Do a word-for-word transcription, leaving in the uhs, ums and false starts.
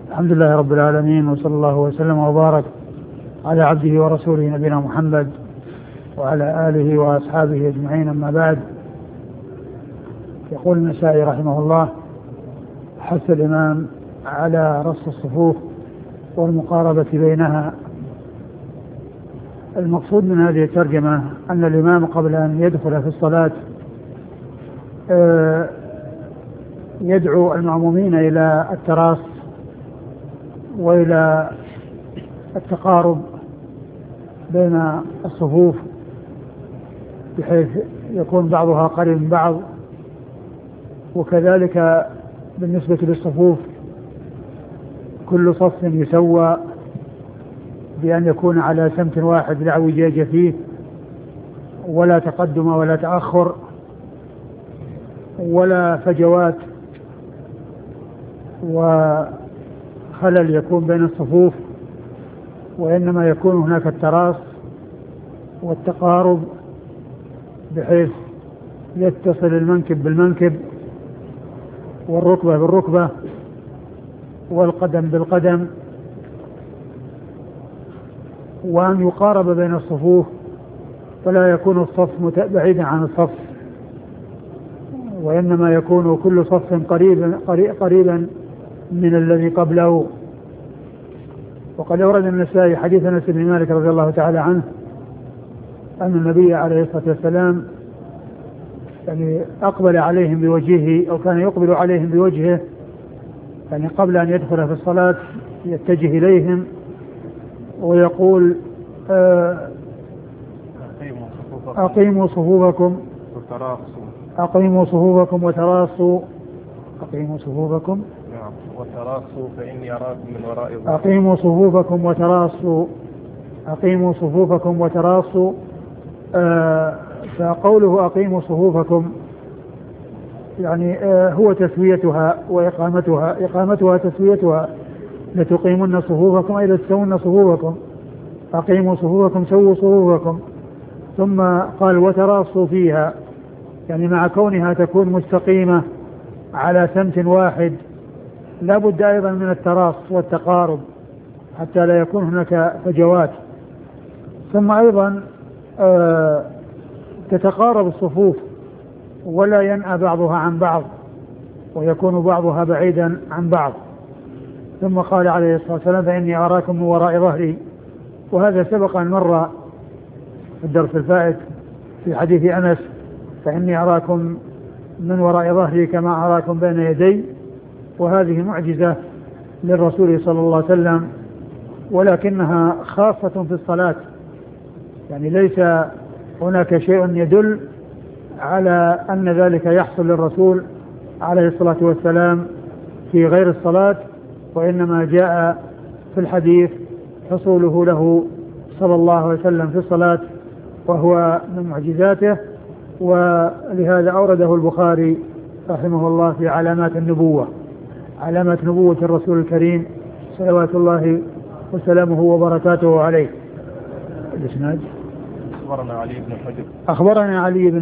الحمد لله رب العالمين، وصلى الله وسلم وبارك على عبده ورسوله نبينا محمد وعلى آله وأصحابه أجمعين. أما بعد، يقول النسائي رحمه الله: حث الإمام على رص الصفوف والمقاربة بينها. المقصود من هذه الترجمة أن الإمام قبل أن يدخل في الصلاة يدعو المأمومين إلى التراص وإلى التقارب بين الصفوف، بحيث يكون بعضها قريب من بعض. وكذلك بالنسبة للصفوف كل صف يسوى بأن يكون على سمت واحد لا اعوجاج فيه، ولا تقدم ولا تأخر ولا فجوات وخلل يكون بين الصفوف، وإنما يكون هناك التراص والتقارب بحيث يتصل المنكب بالمنكب والركبة بالركبة والقدم بالقدم، وأن يقارب بين الصفوف فلا يكون الصف بعيدا عن الصف، وإنما يكون كل صف قريبا قريبا من الذي قبله. وقد أورد النسائي حديث أنس بن مالك رضي الله تعالى عنه أن النبي عليه الصلاة والسلام يعني أقبل عليهم بوجهه، أو كان يقبل عليهم بوجهه، يعني قبل أن يدخل في الصلاة يتجه إليهم ويقول: أقيموا صفوفكم أقيموا صفوفكم وتراصوا أقيموا صفوفكم وتراصوا فإني أراكم من وراء ظهري أقيموا صفوفكم وتراصوا أقيموا صفوفكم وتراصوا آه فقوله أقيموا صفوفكم يعني آه هو تسويتها وإقامتها إقامتها تسويتها، لتقيمن صفوفكم أي لتسوون صفوفكم، أقيموا صفوفكم سووا صفوفكم. ثم قال: وتراصوا فيها، يعني مع كونها تكون مستقيمة على سمت واحد لا بد أيضا من التراص والتقارب حتى لا يكون هناك فجوات. ثم أيضا آه تتقارب الصفوف ولا ينأى بعضها عن بعض ويكون بعضها بعيدا عن بعض. ثم قال عليه الصلاة والسلام: فإني أراكم من وراء ظهري. وهذا سبق أن مر في الدرس الفائت في حديث أنس: فإني أراكم من وراء ظهري كما أراكم بين يدي. وهذه معجزة للرسول صلى الله عليه وسلم، ولكنها خاصة في الصلاة، يعني ليس هناك شيء يدل على أن ذلك يحصل للرسول عليه الصلاة والسلام في غير الصلاة، وإنما جاء في الحديث حصوله له صلى الله عليه وسلم في الصلاة، وهو من معجزاته. ولهذا أورده البخاري رحمه الله في علامات النبوة، علامات نبوة الرسول الكريم صلوات الله وسلامه وبركاته عليه. الإسناد: أخبرنا علي بن حجر أخبرنا علي بن